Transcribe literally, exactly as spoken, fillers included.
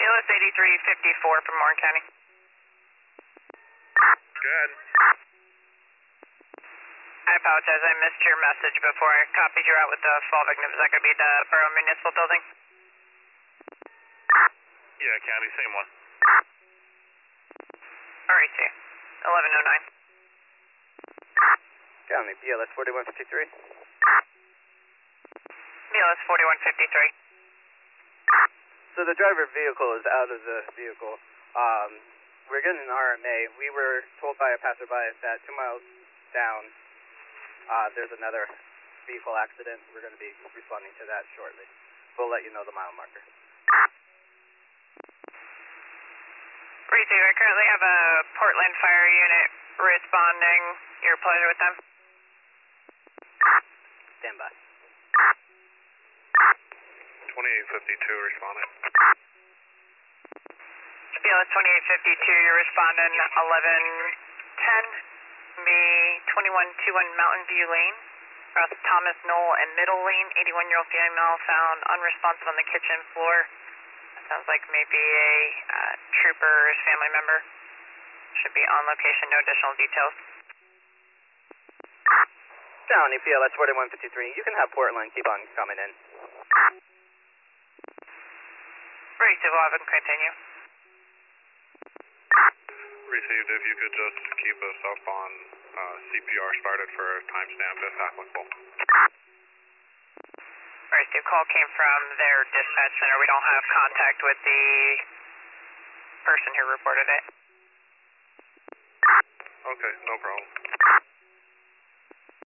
Bealis eighty-three fifty-four from Warren County. Go ahead. I apologize, I missed your message before I copied you out with the fall victim. Is that going to be the Borough Municipal Building? Yeah, County, same one. R E C, eleven oh nine. County, B L S forty-one fifty-three. B L S forty-one fifty-three. So the driver vehicle is out of the vehicle. Um, we're getting an R M A. We were told by a passerby that two miles down, uh, there's another vehicle accident. We're going to be responding to that shortly. We'll let you know the mile marker. Reese, I currently have a Portland Fire Unit responding. Your pleasure with them? Stand by. twenty-eight fifty-two responding. B L S twenty-eight fifty-two, you're responding eleven ten, be twenty-one twenty-one Mountain View Lane, across Thomas Knoll and Middle Lane, eighty-one-year-old female found unresponsive on the kitchen floor. That sounds like maybe a uh, trooper or his family member. Should be on location, no additional details. County, P L S forty-one fifty-three. You can have Portland keep on coming in. Reese, we'll have him continue. Received, if you could just keep us up on uh, C P R started for a timestamp if applicable. Reese, the call came from their dispatch center. We don't have contact with the person who reported it. Okay, no problem.